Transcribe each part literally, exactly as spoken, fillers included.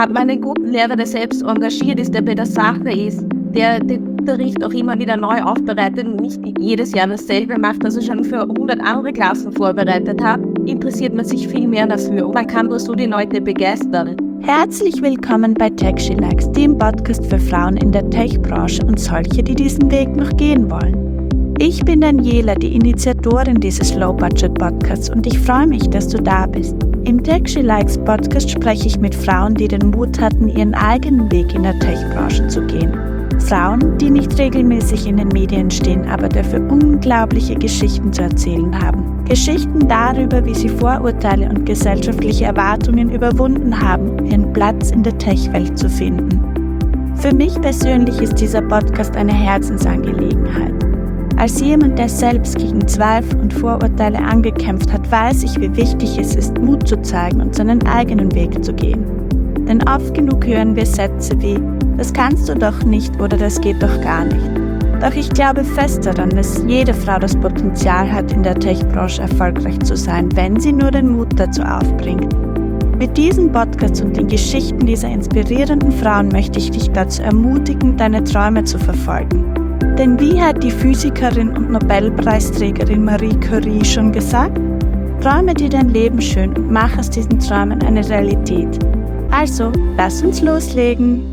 hat man einen guten Lehrer, der selbst engagiert ist, der bei der Sache ist, der den Unterricht auch immer wieder neu aufbereitet und nicht jedes Jahr dasselbe macht, also schon für hundert andere Klassen vorbereitet hat, interessiert man sich viel mehr dafür und man kann nur so die Leute begeistern. Herzlich willkommen bei Tech She Likes, dem Podcast für Frauen in der Tech-Branche und solche, die diesen Weg noch gehen wollen. Ich bin Daniela, die Initiatorin dieses Low-Budget-Podcasts und ich freue mich, dass du da bist. Im Tech She Likes Podcast spreche ich mit Frauen, die den Mut hatten, ihren eigenen Weg in der Tech-Branche zu gehen. Frauen, die nicht regelmäßig in den Medien stehen, aber dafür unglaubliche Geschichten zu erzählen haben. Geschichten darüber, wie sie Vorurteile und gesellschaftliche Erwartungen überwunden haben, ihren Platz in der Tech-Welt zu finden. Für mich persönlich ist dieser Podcast eine Herzensangelegenheit. Als jemand, der selbst gegen Zweifel und Vorurteile angekämpft hat, weiß ich, wie wichtig es ist, Mut zu zeigen und seinen eigenen Weg zu gehen. Denn oft genug hören wir Sätze wie, das kannst du doch nicht oder das geht doch gar nicht. Doch ich glaube fest daran, dass jede Frau das Potenzial hat, in der Tech-Branche erfolgreich zu sein, wenn sie nur den Mut dazu aufbringt. Mit diesem Podcast und den Geschichten dieser inspirierenden Frauen möchte ich dich dazu ermutigen, deine Träume zu verfolgen. Denn wie hat die Physikerin und Nobelpreisträgerin Marie Curie schon gesagt? Träume dir dein Leben schön und mach aus diesen Träumen eine Realität. Also, lass uns loslegen.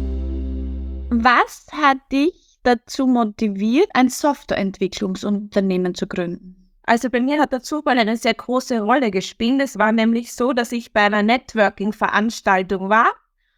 Was hat dich dazu motiviert, ein Softwareentwicklungsunternehmen zu gründen? Also bei mir hat der Zufall eine sehr große Rolle gespielt. Es war nämlich so, dass ich bei einer Networking-Veranstaltung war.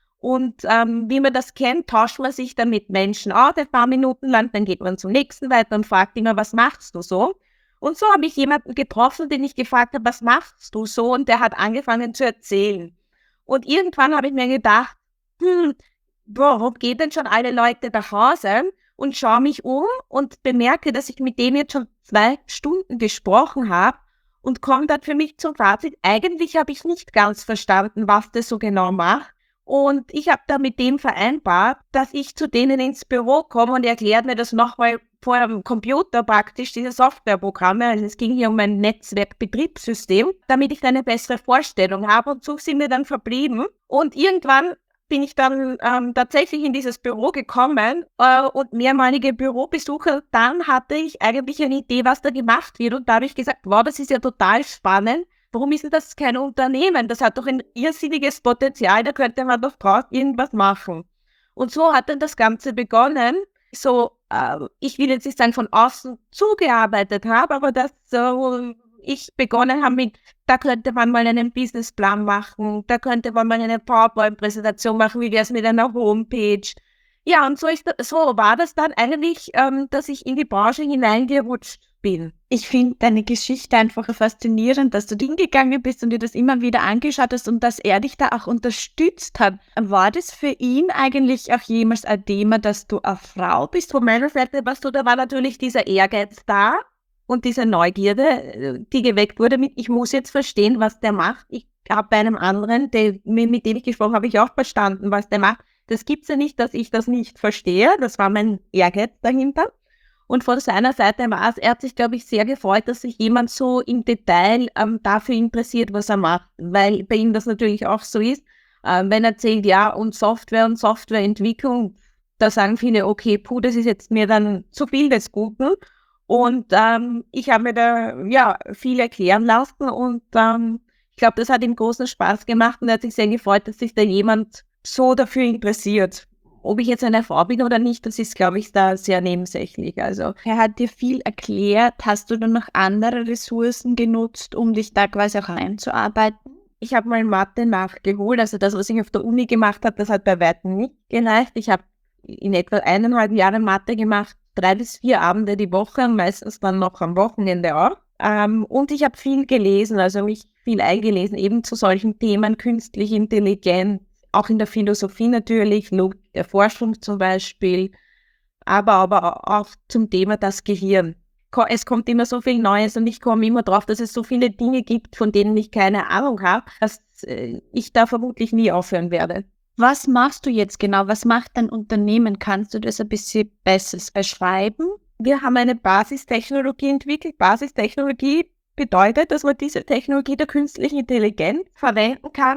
Und ähm, wie man das kennt, tauscht man sich dann mit Menschen aus, ein paar Minuten lang, dann geht man zum nächsten weiter und fragt immer, was machst du so? Und so habe ich jemanden getroffen, den ich gefragt habe, was machst du so? Und der hat angefangen zu erzählen. Und irgendwann habe ich mir gedacht, hm, warum gehen denn schon alle Leute nach Hause? Und schaue mich um und bemerke, dass ich mit dem jetzt schon zwei Stunden gesprochen habe und komme dann für mich zum Fazit, eigentlich habe ich nicht ganz verstanden, was das so genau macht. Und ich habe da mit dem vereinbart, dass ich zu denen ins Büro komme und erklärt mir das nochmal vor dem Computer praktisch, diese Softwareprogramme. Also es ging hier um ein Netzwerkbetriebssystem, damit ich da eine bessere Vorstellung habe. Und so sind wir dann verblieben. Und irgendwann bin ich dann ähm, tatsächlich in dieses Büro gekommen äh, und mehrmalige Bürobesuche. Dann hatte ich eigentlich eine Idee, was da gemacht wird. Und da habe ich gesagt, wow, das ist ja total spannend. Warum ist denn das kein Unternehmen? Das hat doch ein irrsinniges Potenzial, da könnte man doch draus irgendwas machen. Und so hat dann das Ganze begonnen. So, äh, ich will jetzt nicht sagen, von außen zugearbeitet habe, aber dass so ich begonnen habe mit, da könnte man mal einen Businessplan machen, da könnte man mal eine PowerPoint-Präsentation machen, wie wäre es mit einer Homepage. Ja, und so, ist das, so war das dann eigentlich, ähm, dass ich in die Branche hineingerutscht bin. Ich finde deine Geschichte einfach faszinierend, dass du hingegangen bist und dir das immer wieder angeschaut hast und dass er dich da auch unterstützt hat. War das für ihn eigentlich auch jemals ein Thema, dass du eine Frau bist? Von meiner Seite, was du, da war natürlich dieser Ehrgeiz da und diese Neugierde, die geweckt wurde mit, ich muss jetzt verstehen, was der macht. Ich habe bei einem anderen, der, mit dem ich gesprochen habe, ich auch verstanden, was der macht. Das gibt's ja nicht, dass ich das nicht verstehe. Das war mein Ehrgeiz dahinter. Und von seiner Seite war es, er hat sich, glaube ich, sehr gefreut, dass sich jemand so im Detail ähm, dafür interessiert, was er macht. Weil bei ihm das natürlich auch so ist. Ähm, wenn er erzählt, ja, und Software und Softwareentwicklung, da sagen viele, okay, puh, das ist jetzt mir dann zu viel des Guten. Und ähm, ich habe mir da, ja, viel erklären lassen. Und ähm, ich glaube, das hat ihm großen Spaß gemacht. Und er hat sich sehr gefreut, dass sich da jemand so dafür interessiert. Ob ich jetzt eine Frau bin oder nicht, das ist, glaube ich, da sehr nebensächlich. Also er hat dir viel erklärt. Hast du dann noch andere Ressourcen genutzt, um dich da quasi auch einzuarbeiten? Ich habe mal Mathe nachgeholt. Also das, was ich auf der Uni gemacht habe, das hat bei weitem nicht gereicht. Ich habe in etwa eineinhalb Jahren Mathe gemacht, drei bis vier Abende die Woche, meistens dann noch am Wochenende auch. Ähm, und ich habe viel gelesen, also mich viel eingelesen, eben zu solchen Themen, künstliche Intelligenz, auch in der Philosophie natürlich, Logik der Forschung zum Beispiel, aber, aber auch zum Thema das Gehirn. Es kommt immer so viel Neues und ich komme immer drauf, dass es so viele Dinge gibt, von denen ich keine Ahnung habe, dass äh, ich da vermutlich nie aufhören werde. Was machst du jetzt genau? Was macht dein Unternehmen? Kannst du das ein bisschen besser beschreiben? Wir haben eine Basistechnologie entwickelt. Basistechnologie bedeutet, dass man diese Technologie der künstlichen Intelligenz verwenden kann,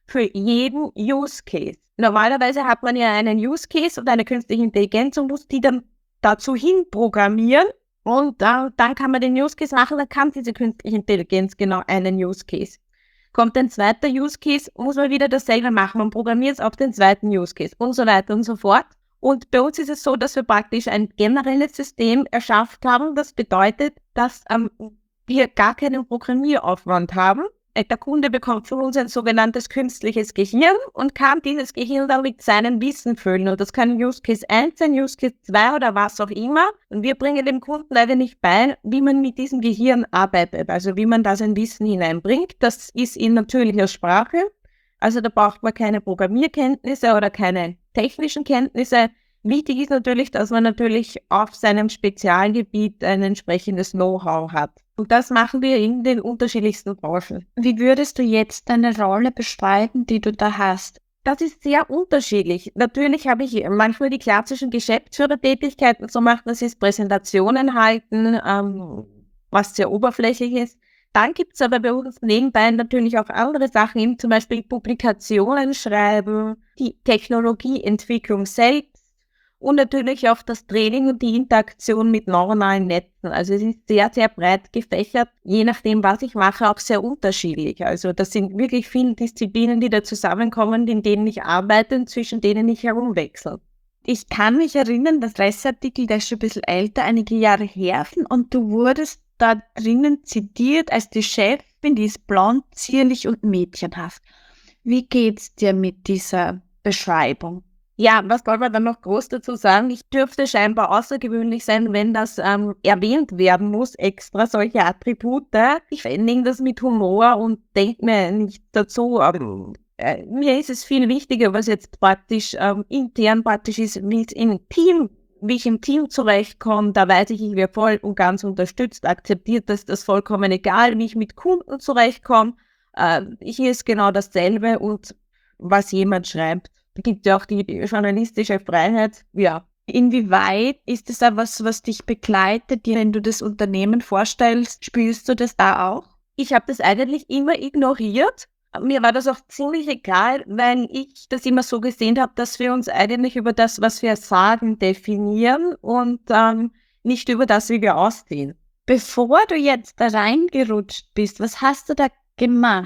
für jeden Use Case. Normalerweise hat man ja einen Use Case und eine künstliche Intelligenz und muss die dann dazu hin programmieren und äh, dann kann man den Use Case machen, dann kann diese künstliche Intelligenz genau einen Use Case. Kommt ein zweiter Use Case, muss man wieder dasselbe machen. Man programmiert es auf den zweiten Use Case und so weiter und so fort. Und bei uns ist es so, dass wir praktisch ein generelles System erschafft haben. Das bedeutet, dass ähm, wir gar keinen Programmieraufwand haben. Der Kunde bekommt von uns ein sogenanntes künstliches Gehirn und kann dieses Gehirn dann mit seinem Wissen füllen. Und das kann Use Case eins sein, Use Case zwei oder was auch immer. Und wir bringen dem Kunden leider nicht bei, wie man mit diesem Gehirn arbeitet, also wie man da sein Wissen hineinbringt. Das ist in natürlicher Sprache. Also da braucht man keine Programmierkenntnisse oder keine technischen Kenntnisse. Wichtig ist natürlich, dass man natürlich auf seinem Spezialgebiet ein entsprechendes Know-how hat. Und das machen wir in den unterschiedlichsten Branchen. Wie würdest du jetzt deine Rolle beschreiben, die du da hast? Das ist sehr unterschiedlich. Natürlich habe ich manchmal die klassischen Geschäftsführertätigkeiten so machen, das ist Präsentationen halten, ähm, was sehr oberflächlich ist. Dann gibt es aber bei uns nebenbei natürlich auch andere Sachen, eben zum Beispiel Publikationen schreiben, die Technologieentwicklung selbst und natürlich auch das Training und die Interaktion mit neuronalen Netzen. Also es ist sehr, sehr breit gefächert, je nachdem, was ich mache, auch sehr unterschiedlich. Also das sind wirklich viele Disziplinen, die da zusammenkommen, in denen ich arbeite und zwischen denen ich herumwechsle. Ich kann mich erinnern, das Presseartikel, der ist schon ein bisschen älter, einige Jahre her, und du wurdest da drinnen zitiert als die Chefin, die ist blond, zierlich und mädchenhaft. Wie geht's dir mit dieser Beschreibung? Ja, was soll man dann noch groß dazu sagen? Ich dürfte scheinbar außergewöhnlich sein, wenn das ähm, erwähnt werden muss, extra solche Attribute. Ich nehme das mit Humor und denke mir nicht dazu, aber äh, mir ist es viel wichtiger, was jetzt praktisch ähm, intern praktisch ist, wie es im Team wie ich im Team zurechtkomme, da weiß ich, ich werde voll und ganz unterstützt, akzeptiert, dass das vollkommen egal, wie ich mit Kunden zurechtkomme. Äh, hier ist genau dasselbe und was jemand schreibt. Da gibt ja auch die journalistische Freiheit, ja. Inwieweit ist es da was, was dich begleitet, wenn du das Unternehmen vorstellst? Spürst du das da auch? Ich habe das eigentlich immer ignoriert. Mir war das auch ziemlich egal, weil ich das immer so gesehen habe, dass wir uns eigentlich über das, was wir sagen, definieren und ähm, nicht über das, wie wir aussehen. Bevor du jetzt da reingerutscht bist, was hast du da gemacht?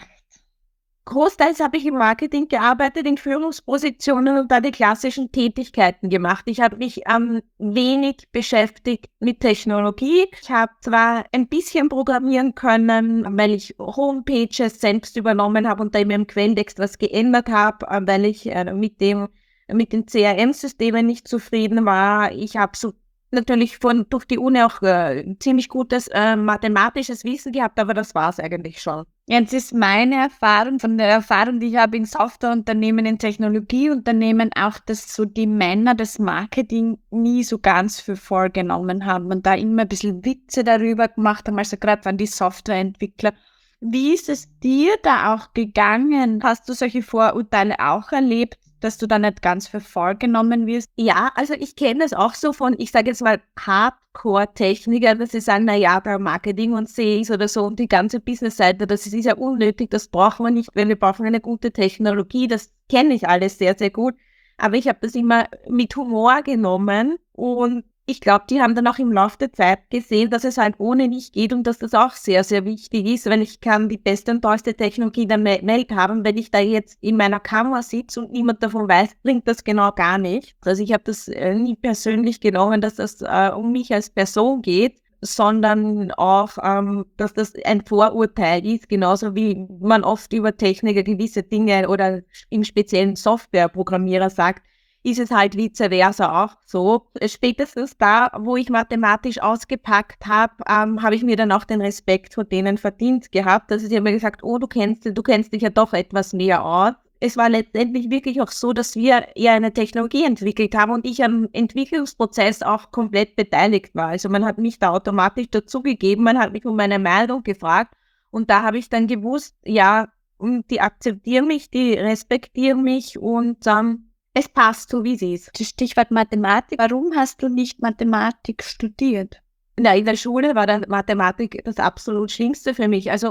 Großteils habe ich im Marketing gearbeitet, in Führungspositionen und da die klassischen Tätigkeiten gemacht. Ich habe mich ähm, wenig beschäftigt mit Technologie. Ich habe zwar ein bisschen programmieren können, weil ich Homepages selbst übernommen habe und da in meinem Quelltext was geändert habe, äh, weil ich äh, mit dem mit den C R M-Systemen nicht zufrieden war. Ich habe so natürlich von durch die Uni auch äh, ziemlich gutes äh, mathematisches Wissen gehabt, aber das war es eigentlich schon. Jetzt ist meine Erfahrung, von der Erfahrung, die ich habe in Softwareunternehmen, in Technologieunternehmen, auch, dass so die Männer das Marketing nie so ganz für voll genommen haben und da immer ein bisschen Witze darüber gemacht haben, also gerade von die Softwareentwickler. Wie ist es dir da auch gegangen? Hast du solche Vorurteile auch erlebt, dass du da nicht ganz für voll genommen wirst? Ja, also ich kenne das auch so von, ich sage jetzt mal Hardcore-Techniker, dass sie sagen, naja, bei Marketing und Sales oder so und die ganze Business-Seite, das ist ja unnötig, das brauchen wir nicht, weil wir brauchen eine gute Technologie, das kenne ich alles sehr, sehr gut. Aber ich habe das immer mit Humor genommen und ich glaube, die haben dann auch im Laufe der Zeit gesehen, dass es halt ohne nicht geht und dass das auch sehr, sehr wichtig ist, weil ich kann die beste und tollste Technologie der Welt haben, wenn ich da jetzt in meiner Kammer sitze und niemand davon weiß, bringt das genau gar nicht. Also ich habe das äh, nie persönlich genommen, dass das äh, um mich als Person geht, sondern auch, ähm, dass das ein Vorurteil ist, genauso wie man oft über Techniker gewisse Dinge oder im speziellen Softwareprogrammierer sagt, ist es halt vice versa auch so. Spätestens da, wo ich mathematisch ausgepackt habe, ähm, habe ich mir dann auch den Respekt vor denen verdient gehabt. Also sie haben mir gesagt, oh, du kennst, du kennst dich ja doch etwas mehr aus. Es war letztendlich wirklich auch so, dass wir eher eine Technologie entwickelt haben und ich am Entwicklungsprozess auch komplett beteiligt war. Also man hat mich da automatisch dazugegeben, man hat mich um meine Meinung gefragt und da habe ich dann gewusst, ja, die akzeptieren mich, die respektieren mich und ähm, es passt so, wie es ist. Stichwort Mathematik. Warum hast du nicht Mathematik studiert? Na, in der Schule war dann Mathematik das absolut Schlimmste für mich. Also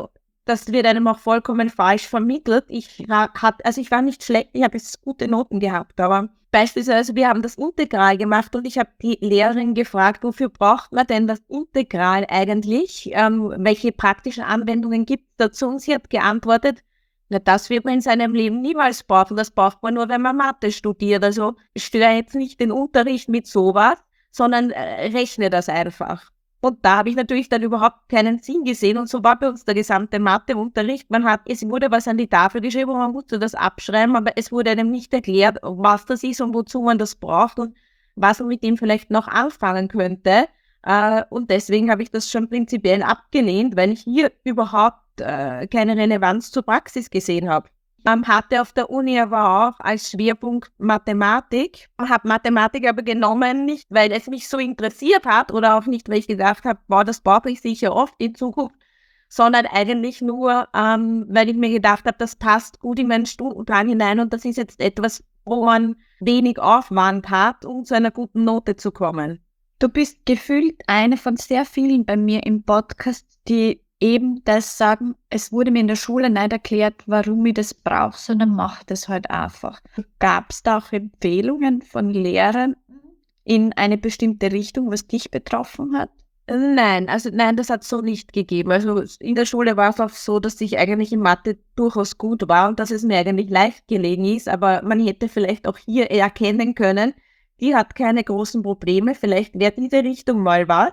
das wird einem auch vollkommen falsch vermittelt. Ich war, hat, also ich war nicht schlecht, ich habe jetzt gute Noten gehabt, aber beispielsweise wir haben das Integral gemacht und ich habe die Lehrerin gefragt, wofür braucht man denn das Integral eigentlich? Ähm, welche praktischen Anwendungen gibt es dazu? Und sie hat geantwortet, na, das wird man in seinem Leben niemals brauchen. Das braucht man nur, wenn man Mathe studiert. Also störe jetzt nicht den Unterricht mit sowas, sondern äh, rechne das einfach. Und da habe ich natürlich dann überhaupt keinen Sinn gesehen. Und so war bei uns der gesamte Matheunterricht. Man hat, es wurde was an die Tafel geschrieben und man musste das abschreiben, aber es wurde einem nicht erklärt, was das ist und wozu man das braucht und was man mit dem vielleicht noch anfangen könnte. Äh, und deswegen habe ich das schon prinzipiell abgelehnt, weil ich hier überhaupt äh, keine Relevanz zur Praxis gesehen habe. Man hatte auf der Uni aber auch als Schwerpunkt Mathematik. Ich habe Mathematik aber genommen, nicht weil es mich so interessiert hat oder auch nicht, weil ich gedacht habe, wow, das brauche ich sicher oft in Zukunft, sondern eigentlich nur, ähm, weil ich mir gedacht habe, das passt gut in meinen Stundenplan hinein und das ist jetzt etwas, wo man wenig Aufwand hat, um zu einer guten Note zu kommen. Du bist gefühlt eine von sehr vielen bei mir im Podcast, die eben das sagen, es wurde mir in der Schule nicht erklärt, warum ich das brauche, sondern mach das halt einfach. Gab es da auch Empfehlungen von Lehrern in eine bestimmte Richtung, was dich betroffen hat? Nein, also nein, das hat es so nicht gegeben. Also in der Schule war es auch so, dass ich eigentlich in Mathe durchaus gut war und dass es mir eigentlich leicht gelegen ist, aber man hätte vielleicht auch hier erkennen können, die hat keine großen Probleme, vielleicht wäre diese Richtung mal was.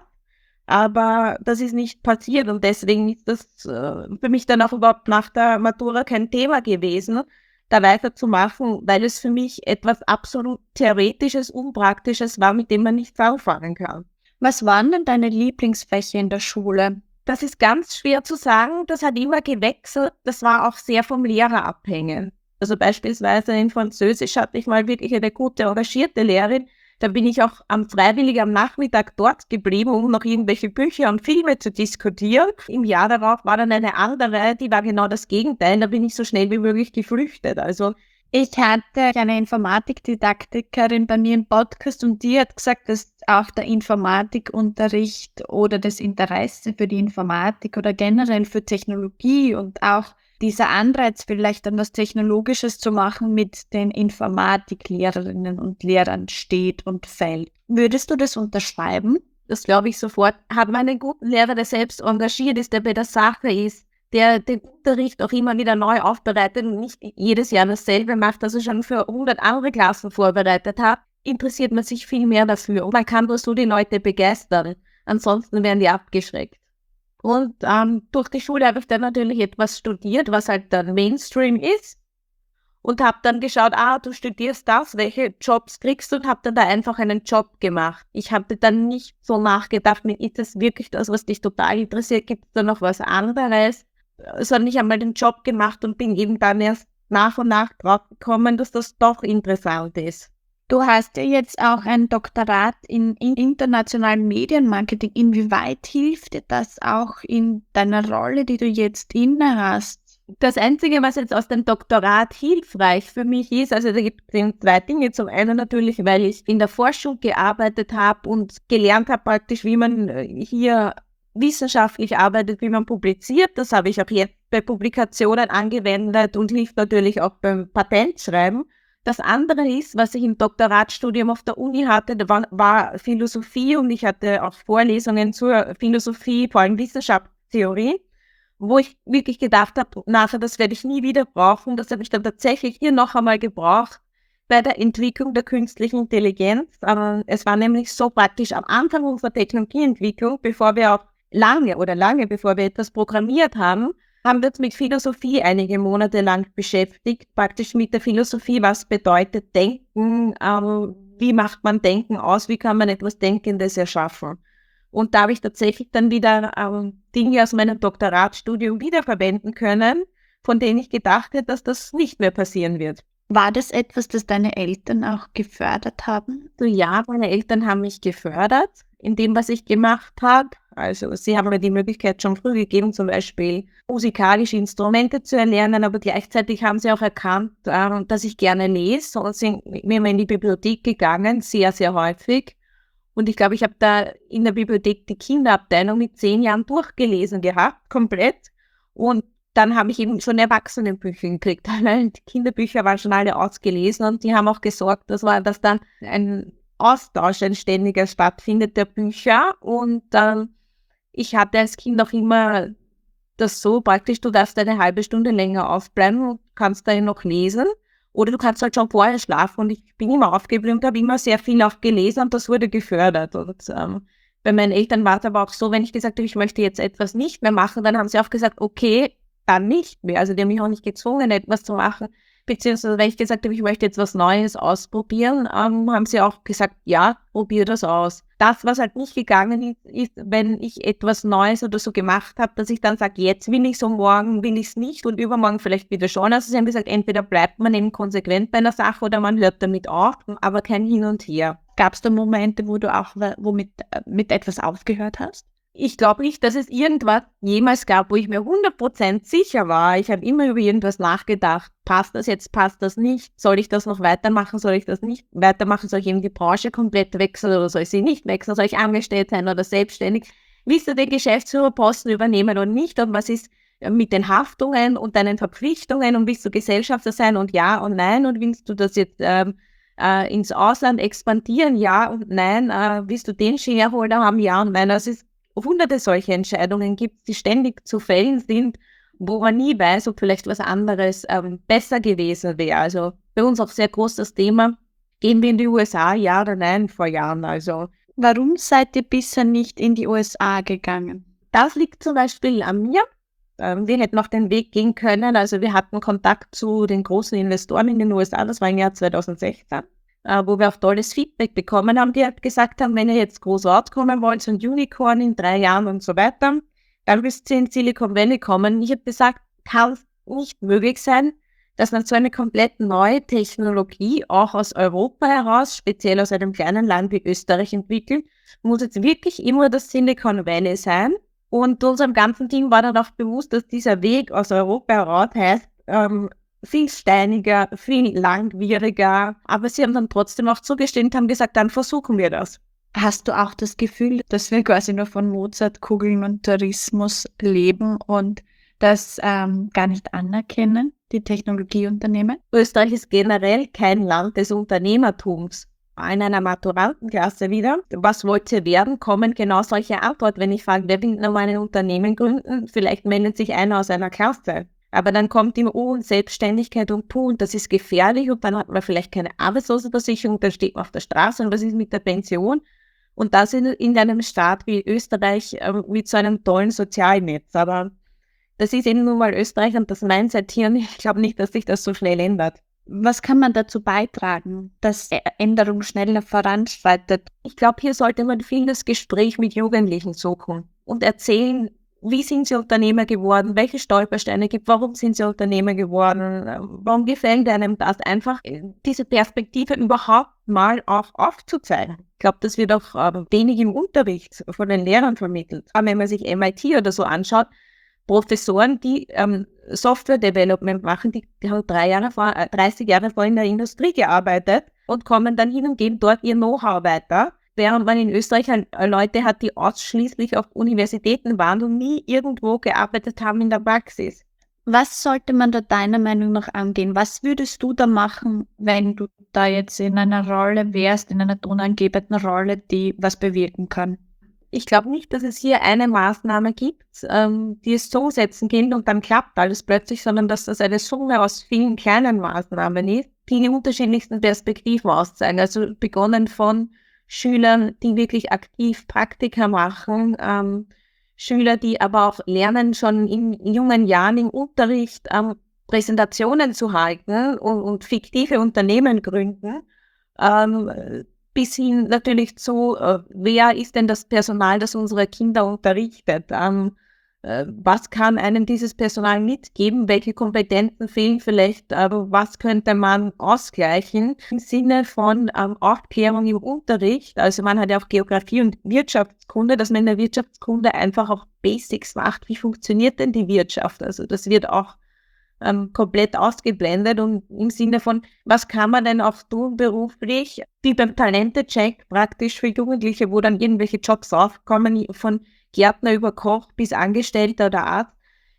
Aber das ist nicht passiert und deswegen ist das äh, für mich dann auch überhaupt nach der Matura kein Thema gewesen, da weiterzumachen, weil es für mich etwas absolut Theoretisches, Unpraktisches war, mit dem man nichts anfangen kann. Was waren denn deine Lieblingsfächer in der Schule? Das ist ganz schwer zu sagen, das hat immer gewechselt, das war auch sehr vom Lehrer abhängig. Also beispielsweise in Französisch hatte ich mal wirklich eine gute, engagierte Lehrerin. Da bin ich auch am freiwillig am Nachmittag dort geblieben, um noch irgendwelche Bücher und Filme zu diskutieren. Im Jahr darauf war dann eine andere, die war genau das Gegenteil. Da bin ich so schnell wie möglich geflüchtet. Also ich hatte eine Informatikdidaktikerin bei mir im Podcast und die hat gesagt, dass auch der Informatikunterricht oder das Interesse für die Informatik oder generell für Technologie und auch dieser Anreiz, vielleicht dann was Technologisches zu machen, mit den Informatiklehrerinnen und Lehrern steht und fällt. Würdest du das unterschreiben? Das glaube ich sofort. Hat man einen guten Lehrer, der selbst engagiert ist, der bei der Sache ist, der den Unterricht auch immer wieder neu aufbereitet und nicht jedes Jahr dasselbe macht, also schon für hundert andere Klassen vorbereitet hat, interessiert man sich viel mehr dafür. Und man kann nur so die Leute begeistern. Ansonsten werden die abgeschreckt. Und ähm, durch die Schule habe ich dann natürlich etwas studiert, was halt dann Mainstream ist. Und habe dann geschaut, ah, du studierst das, welche Jobs kriegst du? Und habe dann da einfach einen Job gemacht. Ich habe dann nicht so nachgedacht, ist das wirklich das, was dich total interessiert? Gibt es da noch was anderes? Sondern ich habe mal den Job gemacht und bin eben dann erst nach und nach drauf gekommen, dass das doch interessant ist. Du hast ja jetzt auch ein Doktorat in, in internationalem Medienmarketing. Inwieweit hilft dir das auch in deiner Rolle, die du jetzt inne hast? Das Einzige, was jetzt aus dem Doktorat hilfreich für mich ist, also da gibt es zwei Dinge. Zum einen natürlich, weil ich in der Forschung gearbeitet habe und gelernt habe praktisch, wie man hier wissenschaftlich arbeitet, wie man publiziert. Das habe ich auch jetzt bei Publikationen angewendet und hilft natürlich auch beim Patentschreiben. Das andere ist, was ich im Doktoratstudium auf der Uni hatte, da war, war Philosophie und ich hatte auch Vorlesungen zur Philosophie, vor allem Wissenschaftstheorie, wo ich wirklich gedacht habe, nachher, das werde ich nie wieder brauchen. Das habe ich dann tatsächlich hier noch einmal gebraucht bei der Entwicklung der künstlichen Intelligenz. Aber es war nämlich so praktisch am Anfang unserer Technologieentwicklung, bevor wir auch lange oder lange, bevor wir etwas programmiert haben, haben wir uns mit Philosophie einige Monate lang beschäftigt, praktisch mit der Philosophie, was bedeutet Denken, ähm, wie macht man Denken aus, wie kann man etwas Denkendes erschaffen. Und da habe ich tatsächlich dann wieder ähm, Dinge aus meinem Doktoratstudium wiederverwenden können, von denen ich gedacht hätte, dass das nicht mehr passieren wird. War das etwas, das deine Eltern auch gefördert haben? So, ja, meine Eltern haben mich gefördert in dem, was ich gemacht habe. Also sie haben mir die Möglichkeit schon früh gegeben, zum Beispiel musikalische Instrumente zu erlernen, aber gleichzeitig haben sie auch erkannt, äh, dass ich gerne lese und sind mit mir in die Bibliothek gegangen, sehr, sehr häufig. Und ich glaube, ich habe da in der Bibliothek die Kinderabteilung mit zehn Jahren durchgelesen gehabt, komplett. Und dann habe ich eben schon Erwachsenenbücher gekriegt. Die Kinderbücher waren schon alle ausgelesen und die haben auch gesorgt, dass, war, dass dann ein Austausch, ein ständiger stattfindet der Bücher. Und ähm, ich hatte als Kind auch immer das so praktisch, du darfst eine halbe Stunde länger aufbleiben und kannst dann noch lesen. Oder du kannst halt schon vorher schlafen. Und ich bin immer aufgeblieben und habe immer sehr viel auch gelesen und das wurde gefördert. Und ähm, bei meinen Eltern war es aber auch so, wenn ich gesagt habe, ich möchte jetzt etwas nicht mehr machen, dann haben sie auch gesagt, okay, dann nicht mehr. Also die haben mich auch nicht gezwungen, etwas zu machen. Beziehungsweise wenn ich gesagt habe, ich möchte jetzt was Neues ausprobieren, ähm, haben sie auch gesagt, ja, probier das aus. Das, was halt nicht gegangen ist, ist, wenn ich etwas Neues oder so gemacht habe, dass ich dann sage, jetzt will ich so, morgen will ich es nicht und übermorgen vielleicht wieder schon. Also sie haben gesagt, entweder bleibt man eben konsequent bei einer Sache oder man hört damit auf, aber kein Hin und Her. Gab es da Momente, wo du auch womit, mit etwas aufgehört hast? Ich glaube nicht, dass es irgendwas jemals gab, wo ich mir hundert Prozent sicher war. Ich habe immer über irgendwas nachgedacht. Passt das jetzt, passt das nicht? Soll ich das noch weitermachen? Soll ich das nicht weitermachen? Soll ich eben die Branche komplett wechseln oder soll ich sie nicht wechseln? Soll ich angestellt sein oder selbstständig? Willst du den Geschäftsführerposten übernehmen oder nicht? Und was ist mit den Haftungen und deinen Verpflichtungen? Und willst du Gesellschafter sein und ja und nein? Und willst du das jetzt ähm, äh, ins Ausland expandieren? Ja und nein? Äh, willst du den Shareholder haben? Ja und nein? Das ist hunderte solche Entscheidungen gibt, die ständig zu fällen sind, wo man nie weiß, ob vielleicht was anderes ähm, besser gewesen wäre. Also bei uns auch sehr groß das Thema, gehen wir in die U S A, ja oder nein, vor Jahren. Also warum seid ihr bisher nicht in die U S A gegangen? Das liegt zum Beispiel an mir. Ähm, wir hätten auch den Weg gehen können. Also wir hatten Kontakt zu den großen Investoren in den U S A, das war im Jahr zweitausendsechzehn. Uh, wo wir auch tolles Feedback bekommen haben, die halt gesagt haben, wenn ihr jetzt groß rauskommen wollt, so ein Unicorn in drei Jahren und so weiter, dann müsst ihr in Silicon Valley kommen. Ich habe gesagt, kann nicht möglich sein, dass man so eine komplett neue Technologie auch aus Europa heraus, speziell aus einem kleinen Land wie Österreich entwickelt, muss jetzt wirklich immer das Silicon Valley sein. Und unserem ganzen Team war dann auch bewusst, dass dieser Weg aus Europa heraus heißt, ähm, viel steiniger, viel langwieriger, aber sie haben dann trotzdem auch zugestimmt, haben gesagt, dann versuchen wir das. Hast du auch das Gefühl, dass wir quasi nur von Mozartkugeln und Tourismus leben und das ähm, gar nicht anerkennen, die Technologieunternehmen? Österreich ist generell kein Land des Unternehmertums. In einer Maturantenklasse wieder, was wollt ihr werden, kommen genau solche Antworten. Wenn ich frage, wer will nochmal ein Unternehmen gründen, vielleicht meldet sich einer aus einer Klasse. Aber dann kommt immer, oh, Selbstständigkeit und puh, und das ist gefährlich und dann hat man vielleicht keine Arbeitslosenversicherung, dann steht man auf der Straße und was ist mit der Pension? Und das in, in einem Staat wie Österreich äh, mit so einem tollen Sozialnetz. Aber das ist eben nun mal Österreich und das Mindset hier und ich glaube nicht, dass sich das so schnell ändert. Was kann man dazu beitragen, dass Änderung schneller voranschreitet? Ich glaube, hier sollte man viel das Gespräch mit Jugendlichen suchen und erzählen, wie sind sie Unternehmer geworden, welche Stolpersteine gibt, warum sind sie Unternehmer geworden, warum gefällt einem das, einfach diese Perspektive überhaupt mal auch aufzuzeigen. Ich glaube, das wird auch äh, wenig im Unterricht von den Lehrern vermittelt. Aber wenn man sich M I T oder so anschaut, Professoren, die ähm, Software Development machen, die, die haben drei Jahre vor, äh, dreißig Jahre vor in der Industrie gearbeitet und kommen dann hin und geben dort ihr Know-how weiter. Während man in Österreich halt Leute hat, die ausschließlich auf Universitäten waren und nie irgendwo gearbeitet haben in der Praxis. Was sollte man da deiner Meinung nach angehen? Was würdest du da machen, wenn du da jetzt in einer Rolle wärst, in einer tonangebenden Rolle, die was bewirken kann? Ich glaube nicht, dass es hier eine Maßnahme gibt, ähm, die es so setzen kann und dann klappt alles plötzlich, sondern dass das eine Summe aus vielen kleinen Maßnahmen ist, die die unterschiedlichsten Perspektiven auszeigen. Also begonnen von Schülern, die wirklich aktiv Praktika machen, ähm, Schüler, die aber auch lernen, schon in jungen Jahren im Unterricht ähm, Präsentationen zu halten und, und fiktive Unternehmen gründen, ähm, bis hin natürlich zu, äh, wer ist denn das Personal, das unsere Kinder unterrichtet? Ähm, äh, was kann einem dieses Personal mitgeben? Welche Kompetenzen fehlen vielleicht? Äh, was könnte man ausgleichen im Sinne von ähm, Aufklärung im Unterricht? Also man hat ja auch Geografie und Wirtschaftskunde, dass man in der Wirtschaftskunde einfach auch Basics macht. Wie funktioniert denn die Wirtschaft? Also das wird auch ähm, komplett ausgeblendet und im Sinne von, was kann man denn auch tun beruflich, wie beim Talente-Check praktisch für Jugendliche, wo dann irgendwelche Jobs aufkommen, von Gärtner über Koch bis Angestellter oder Arzt.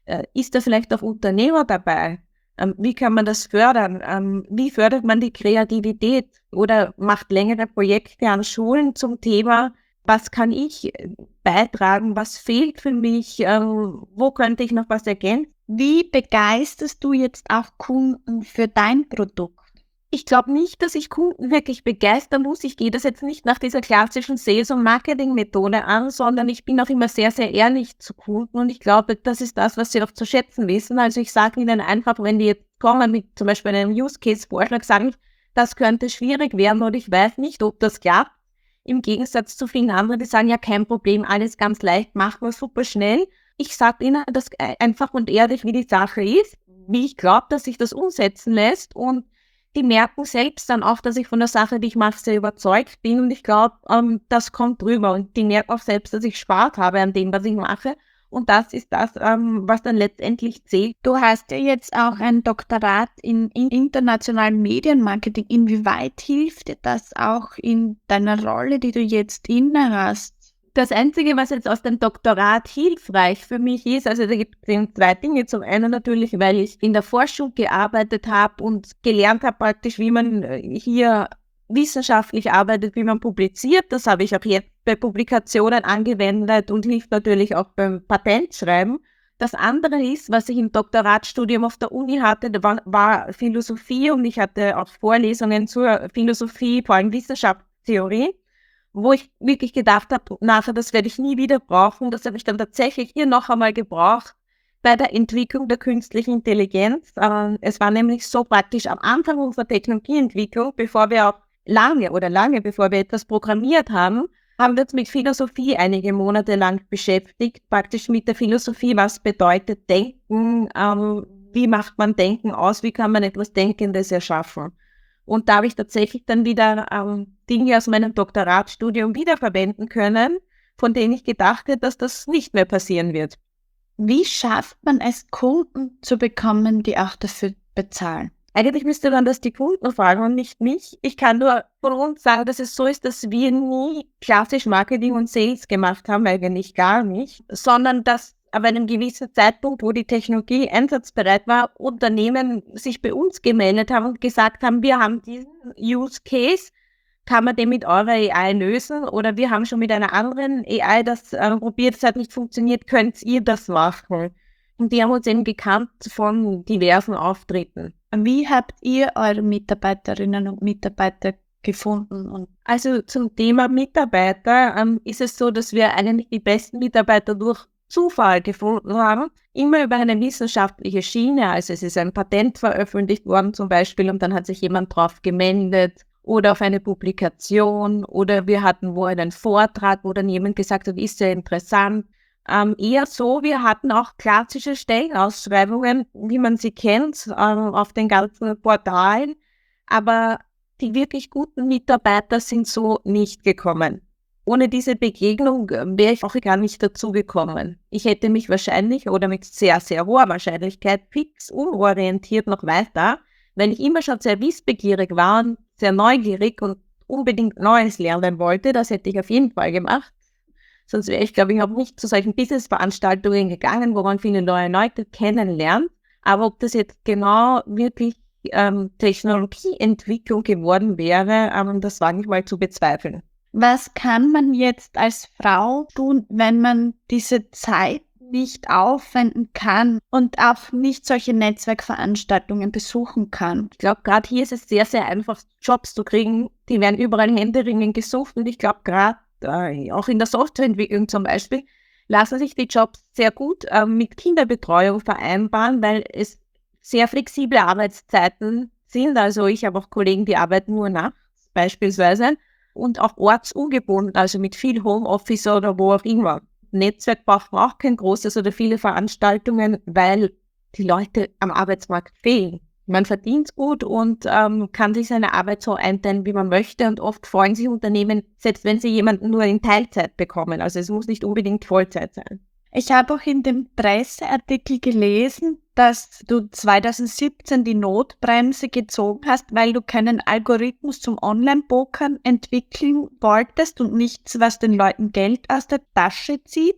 Äh, ist da vielleicht auch Unternehmer dabei? Ähm, wie kann man das fördern? Ähm, wie fördert man die Kreativität? Oder macht längere Projekte an Schulen zum Thema, was kann ich äh, beitragen? Was fehlt für mich? Ähm, wo könnte ich noch was ergänzen? Wie begeisterst du jetzt auch Kunden für dein Produkt? Ich glaube nicht, dass ich Kunden wirklich begeistern muss. Ich gehe das jetzt nicht nach dieser klassischen Sales- und Marketing-Methode an, sondern ich bin auch immer sehr, sehr ehrlich zu Kunden und ich glaube, das ist das, was sie auch zu schätzen wissen. Also ich sage ihnen einfach, wenn die jetzt kommen mit zum Beispiel einem Use-Case-Vorschlag, sagen, das könnte schwierig werden und ich weiß nicht, ob das klappt. Im Gegensatz zu vielen anderen, die sagen, ja, kein Problem, alles ganz leicht, machen wir super schnell. Ich sage ihnen das einfach und ehrlich, wie die Sache ist, wie ich glaube, dass sich das umsetzen lässt und die merken selbst dann auch, dass ich von der Sache, die ich mache, sehr überzeugt bin und ich glaube, ähm, das kommt rüber und die merken auch selbst, dass ich Spaß habe an dem, was ich mache und das ist das, ähm, was dann letztendlich zählt. Du hast ja jetzt auch ein Doktorat in, in internationalem Medienmarketing. Inwieweit hilft dir das auch in deiner Rolle, die du jetzt inne hast? Das Einzige, was jetzt aus dem Doktorat hilfreich für mich ist, also da gibt es zwei Dinge. Zum einen natürlich, weil ich in der Forschung gearbeitet habe und gelernt habe praktisch, wie man hier wissenschaftlich arbeitet, wie man publiziert. Das habe ich auch jetzt bei Publikationen angewendet und hilft natürlich auch beim Patentschreiben. Das andere ist, was ich im Doktoratstudium auf der Uni hatte, da war, war Philosophie und ich hatte auch Vorlesungen zur Philosophie, vor allem Wissenschaftstheorie, wo ich wirklich gedacht habe, nachher, das werde ich nie wieder brauchen. Das habe ich dann tatsächlich hier noch einmal gebraucht bei der Entwicklung der künstlichen Intelligenz. Äh, es war nämlich so praktisch am Anfang unserer Technologieentwicklung, bevor wir auch lange oder lange, bevor wir etwas programmiert haben, haben wir uns mit Philosophie einige Monate lang beschäftigt, praktisch mit der Philosophie, was bedeutet Denken, ähm, wie macht man Denken aus, wie kann man etwas Denkendes erschaffen. Und da habe ich tatsächlich dann wieder ähm, Dinge aus meinem Doktoratstudium wiederverwenden können, von denen ich gedacht hätte, dass das nicht mehr passieren wird. Wie schafft man es, Kunden zu bekommen, die auch dafür bezahlen? Eigentlich müsste man das die Kunden fragen und nicht mich. Ich kann nur von uns sagen, dass es so ist, dass wir nie klassisch Marketing und Sales gemacht haben, eigentlich gar nicht, sondern dass aber einem gewissen Zeitpunkt, wo die Technologie einsatzbereit war, Unternehmen sich bei uns gemeldet haben und gesagt haben, wir haben diesen Use Case, kann man den mit eurer A I lösen oder wir haben schon mit einer anderen A I das äh, probiert, es hat nicht funktioniert, könnt ihr das machen? Und die haben uns eben gekannt von diversen Auftritten. Wie habt ihr eure Mitarbeiterinnen und Mitarbeiter gefunden? Und also zum Thema Mitarbeiter ähm, ist es so, dass wir eigentlich die besten Mitarbeiter durch Zufall gefunden haben, immer über eine wissenschaftliche Schiene. Also es ist ein Patent veröffentlicht worden zum Beispiel und dann hat sich jemand drauf gemeldet oder auf eine Publikation oder wir hatten wo einen Vortrag, wo dann jemand gesagt hat, ist sehr interessant. Ähm, eher so, wir hatten auch klassische Stellenausschreibungen, wie man sie kennt, ähm, auf den ganzen Portalen, aber die wirklich guten Mitarbeiter sind so nicht gekommen. Ohne diese Begegnung wäre ich auch gar nicht dazu gekommen. Ich hätte mich wahrscheinlich oder mit sehr, sehr hoher Wahrscheinlichkeit fix umorientiert noch weiter, weil ich immer schon sehr wissbegierig war und sehr neugierig und unbedingt Neues lernen wollte. Das hätte ich auf jeden Fall gemacht. Sonst wäre ich, glaube ich, auch nicht zu solchen Business-Veranstaltungen gegangen, wo man viele neue Leute kennenlernt. Aber ob das jetzt genau wirklich ähm, Technologieentwicklung geworden wäre, ähm, das wage ich mal zu bezweifeln. was kann man jetzt als Frau tun, wenn man diese Zeit nicht aufwenden kann und auch nicht solche Netzwerkveranstaltungen besuchen kann? Ich glaube, gerade hier ist es sehr, sehr einfach, Jobs zu kriegen. Die werden überall händeringend gesucht und ich glaube, gerade äh, auch in der Softwareentwicklung zum Beispiel lassen sich die Jobs sehr gut äh, mit Kinderbetreuung vereinbaren, weil es sehr flexible Arbeitszeiten sind. Also ich habe auch Kollegen, die arbeiten nur nachts beispielsweise und auch ortsungebunden, also mit viel Homeoffice oder wo auch immer. Netzwerk braucht man auch kein großes oder viele Veranstaltungen, weil die Leute am Arbeitsmarkt fehlen. Man verdient gut und ähm, kann sich seine Arbeit so einteilen, wie man möchte. Und oft freuen sich Unternehmen, selbst wenn sie jemanden nur in Teilzeit bekommen. Also es muss nicht unbedingt Vollzeit sein. Ich habe auch in dem Presseartikel gelesen, dass du zwanzig siebzehn die Notbremse gezogen hast, weil du keinen Algorithmus zum Online-Pokern entwickeln wolltest und nichts, was den Leuten Geld aus der Tasche zieht,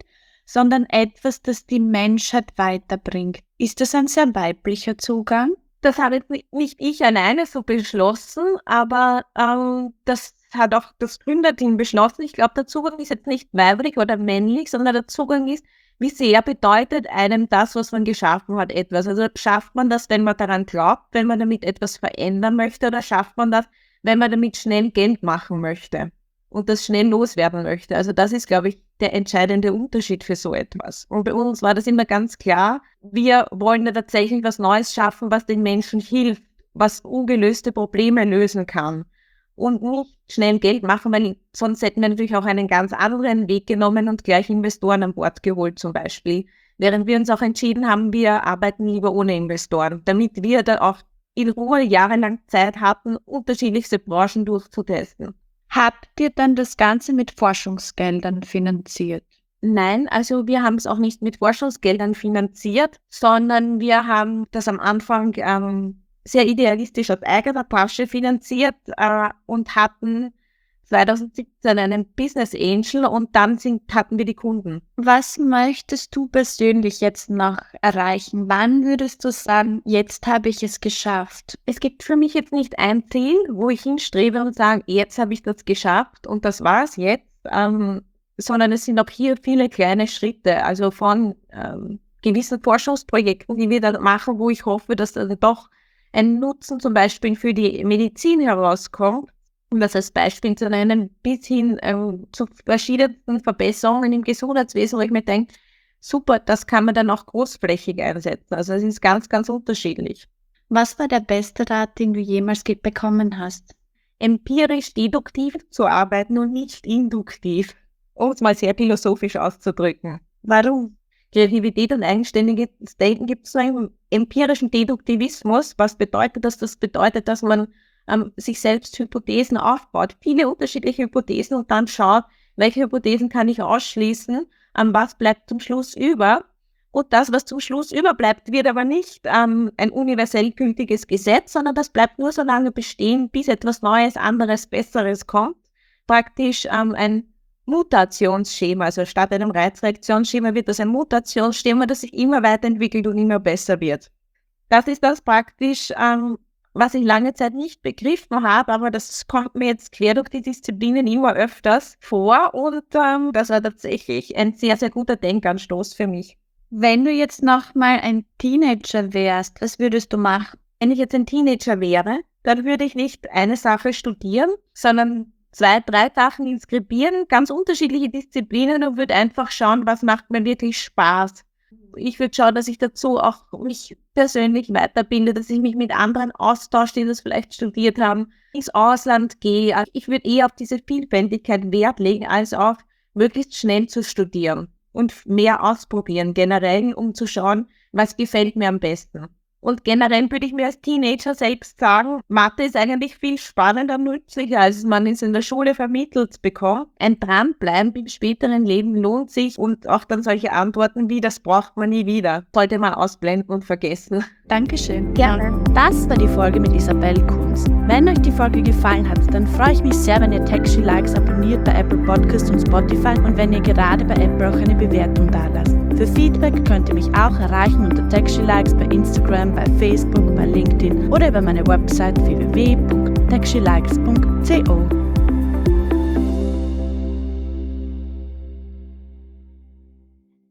sondern etwas, das die Menschheit weiterbringt. Ist das ein sehr weiblicher Zugang? Das habe jetzt nicht, nicht ich alleine so beschlossen, aber ähm, das hat auch das Gründerteam beschlossen. Ich glaube, der Zugang ist jetzt nicht weiblich oder männlich, sondern der Zugang ist, wie sehr bedeutet einem das, was man geschaffen hat, etwas. Also schafft man das, wenn man daran glaubt, wenn man damit etwas verändern möchte, oder schafft man das, wenn man damit schnell Geld machen möchte und das schnell loswerden möchte. Also das ist, glaube ich, der entscheidende Unterschied für so etwas. Und bei uns war das immer ganz klar, wir wollen da tatsächlich was Neues schaffen, was den Menschen hilft, was ungelöste Probleme lösen kann. Und nicht schnell Geld machen, weil sonst hätten wir natürlich auch einen ganz anderen Weg genommen und gleich Investoren an Bord geholt zum Beispiel. Während wir uns auch entschieden haben, wir arbeiten lieber ohne Investoren, damit wir da auch in Ruhe jahrelang Zeit hatten, unterschiedlichste Branchen durchzutesten. Habt ihr dann das Ganze mit Forschungsgeldern finanziert? Nein, also wir haben es auch nicht mit Forschungsgeldern finanziert, sondern wir haben das am Anfang ähm, sehr idealistisch aus eigener Tasche finanziert äh, und hatten zwanzig siebzehn einen Business Angel und dann sind, hatten wir die Kunden. Was möchtest du persönlich jetzt noch erreichen? Wann würdest du sagen, jetzt habe ich es geschafft? Es gibt für mich jetzt nicht ein Ziel, wo ich hinstrebe und sage, jetzt habe ich das geschafft und das war's jetzt, ähm, sondern es sind auch hier viele kleine Schritte, also von ähm, gewissen Forschungsprojekten, die wir dann machen, wo ich hoffe, dass dann doch ein Nutzen zum Beispiel für die Medizin herauskommt, um das als Beispiel zu nennen, bis hin ähm, zu verschiedenen Verbesserungen im Gesundheitswesen, wo ich mir denke, super, das kann man dann auch großflächig einsetzen. Also es ist ganz, ganz unterschiedlich. Was war der beste Rat, den du jemals bekommen hast? Empirisch deduktiv zu arbeiten und nicht induktiv, um es mal sehr philosophisch auszudrücken. Warum? Kreativität und eigenständiges Denken gibt es so einen empirischen Deduktivismus. Was bedeutet das? Das bedeutet, dass man ähm, sich selbst Hypothesen aufbaut, viele unterschiedliche Hypothesen und dann schaut, welche Hypothesen kann ich ausschließen, ähm, was bleibt zum Schluss über. Und das, was zum Schluss überbleibt, wird aber nicht ähm, ein universell gültiges Gesetz, sondern das bleibt nur so lange bestehen, bis etwas Neues, anderes, Besseres kommt. Praktisch ähm, ein Mutationsschema, also statt einem Reizreaktionsschema wird das ein Mutationsschema, das sich immer weiterentwickelt und immer besser wird. Das ist das praktisch, ähm, was ich lange Zeit nicht begriffen habe, aber das kommt mir jetzt quer durch die Disziplinen immer öfters vor und ähm, das war tatsächlich ein sehr, sehr guter Denkanstoß für mich. Wenn du jetzt noch mal ein Teenager wärst, was würdest du machen? Wenn ich jetzt ein Teenager wäre, dann würde ich nicht eine Sache studieren, sondern zwei, drei Sachen inskribieren, ganz unterschiedliche Disziplinen und würde einfach schauen, was macht mir wirklich Spaß. Ich würde schauen, dass ich dazu auch mich persönlich weiterbilde, dass ich mich mit anderen austausche, die das vielleicht studiert haben, ins Ausland gehe. Ich würde eher auf diese Vielfältigkeit Wert legen, als auf möglichst schnell zu studieren und mehr ausprobieren generell, um zu schauen, was gefällt mir am besten. Und generell würde ich mir als Teenager selbst sagen, Mathe ist eigentlich viel spannender und nützlicher, als man es in der Schule vermittelt bekommt. Ein Dranbleiben im späteren Leben lohnt sich und auch dann solche Antworten wie, das braucht man nie wieder, sollte man ausblenden und vergessen. Dankeschön. Gerne. Das war die Folge mit Isabel Kunz. Wenn euch die Folge gefallen hat, dann freue ich mich sehr, wenn ihr TechSheLikes abonniert bei Apple Podcasts und Spotify und wenn ihr gerade bei Apple auch eine Bewertung dalasst. Für Feedback könnt ihr mich auch erreichen unter TechSheLikes bei Instagram, bei Facebook, bei LinkedIn oder über meine Website w w w punkt techshelikes punkt co.